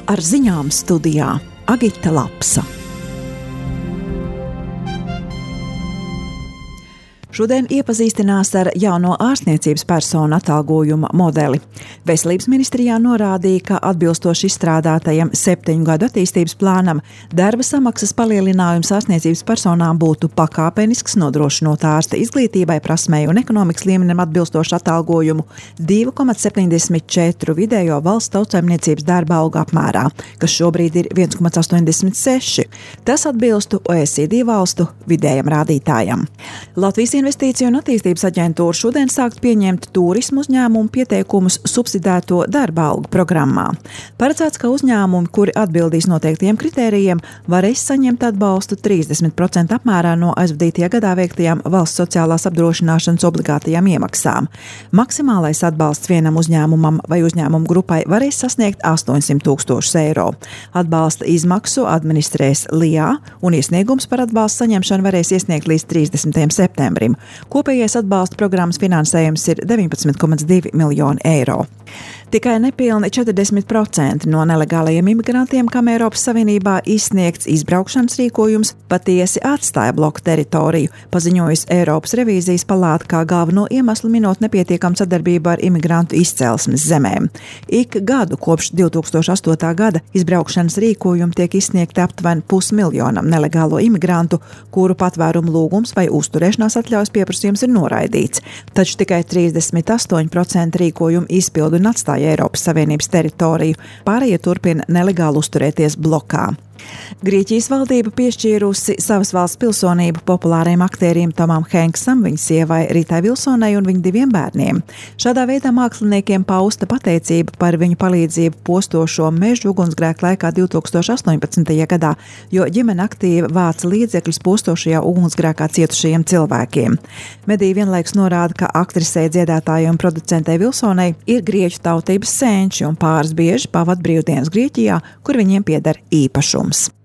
Ar ziņām studijā Agita Lapsa. Šodien iepazīstinās ar jauno ārstniecības personu atalgojuma modeli. Veselības ministrijā norādīja, ka atbilstoši izstrādātajam 7 gadu attīstības plānam darba samaksas palielinājums ārstniecības personām būtu pakāpenisks, nodrošinot ārsta izglītībai, prasmei un ekonomikas līmenim atbilstošu atalgojumu 2,74 vidējo valsts tautsaimniecības darba algu apmērā, kas šobrīd ir 1,86. Tas atbilstu OECD valstu vidējam rādītājam. Latvijas Investīciju un attīstības aģentūra šodien sākt pieņemt turismu uzņēmumu pieteikumus subsidēto darba algu programmā. Paredzēts, ka uzņēmumi, kuri atbildīs noteiktiem kritērijiem, varēs saņemt atbalstu 30% apmērā no aizvadītajā gadā veiktajām valsts sociālās apdrošināšanas obligātajām iemaksām. Maksimālais atbalsts vienam uzņēmumam vai uzņēmumu grupai varēs sasniegt 800 000 eiro. Atbalsta izmaksu administrēs LIA un iesniegums par atbalstu saņemšanu varēs iesniegt līdz 30. septembrim. Kopējais atbalsta programmas finansējums ir 19,2 miljoni eiro. Tikai nepilni 40% no nelegālajiem imigrantiem, kam Eiropas Savienībā izsniegts izbraukšanas rīkojums, patiesi atstāja bloku teritoriju, paziņojusi Eiropas revīzijas palāta kā galveno iemeslu minot nepietiekamu sadarbību ar imigrantu izcelsmes zemēm. Ik gadu kopš 2008. gada izbraukšanas rīkojumi tiek izsniegti aptuveni 500 000 nelegālo imigrantu, kuru patvērumu lūgums vai uzturēšanās atļaujas pieprasījums ir noraidīts, taču tikai 38% rīkojumu izpildu un atstāja Eiropas Savienības teritoriju, pārējie turpina nelegāli uzturēties blokā. Grieķijas valdība piešķīrusi savas valsts pilsonību populāriem aktierim Tomam Henksam, viņa sievai Ritai Vilsonai un viņa 2 bērniem. Šādā veidā māksliniekiem pausta pateicība par viņu palīdzību postošo mežu ugunsgrēku laikā 2018. gadā, jo ģimene aktīvi vāca līdzekļus postošajā ugunsgrēkā cietušajiem cilvēkiem. Mediji vienlaikus norāda, ka aktrisei, dziedātājai un producentei Vilsonai ir grieķu tautības senči un pāris bieži pavada brīvdienas Grieķijā, kur viņiem pieder īpašums.